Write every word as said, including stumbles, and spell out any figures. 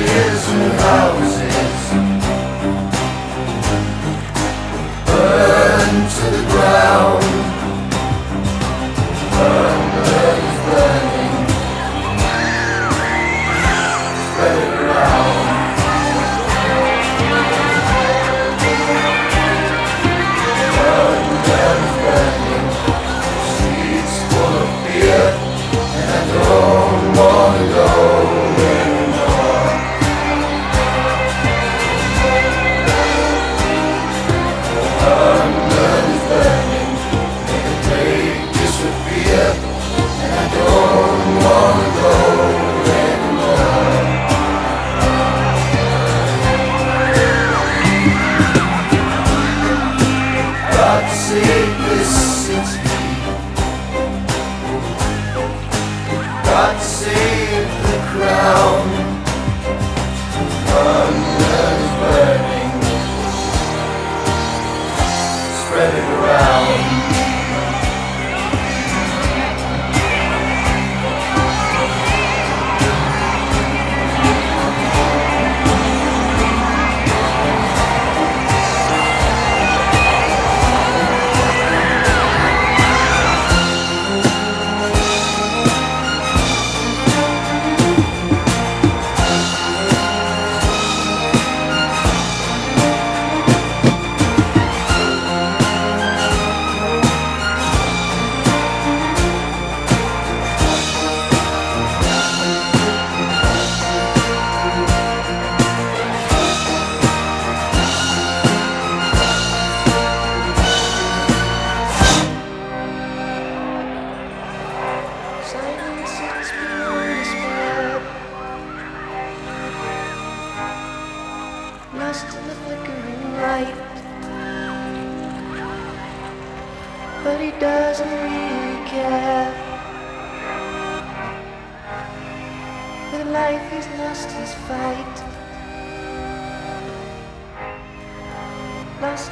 Fires and houses burn to the ground. Burn, burn is burning. Spread it around. Burn, burn is burning. Streets full of fear, and I don't wanna go anymore. Burn, burn is burning. Make a plague disappear, and I don't wanna go anymore. God save this city. God save the crown. Burn, burn is burning. Spread it around. Silence is beyond despair, lost in the flickering light. But he doesn't really care. With life he's lost his fight, lost